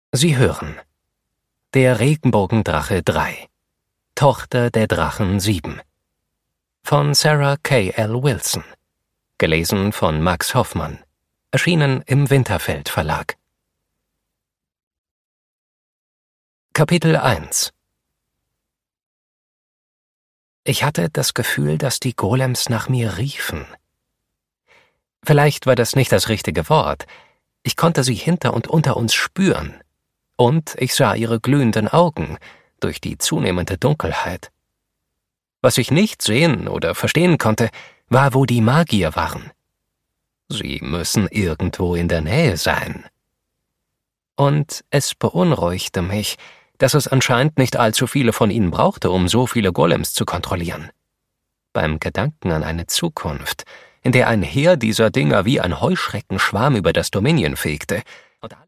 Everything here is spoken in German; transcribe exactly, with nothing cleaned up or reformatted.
Sie hören Der Regenbogendrache drei, Tochter der Drachen sieben von Sarah K L Wilson, gelesen von Max Hoffmann, erschienen im Winterfeld Verlag. Kapitel eins. Ich hatte das Gefühl, dass die Golems nach mir riefen. Vielleicht war das nicht das richtige Wort. Ich konnte sie hinter und unter uns spüren. Und ich sah ihre glühenden Augen durch die zunehmende Dunkelheit. Was ich nicht sehen oder verstehen konnte, war, wo die Magier waren. Sie müssen irgendwo in der Nähe sein. Und es beunruhigte mich, dass es anscheinend nicht allzu viele von ihnen brauchte, um so viele Golems zu kontrollieren. Beim Gedanken an eine Zukunft, in der ein Heer dieser Dinger wie ein Heuschreckenschwarm über das Dominion fegte,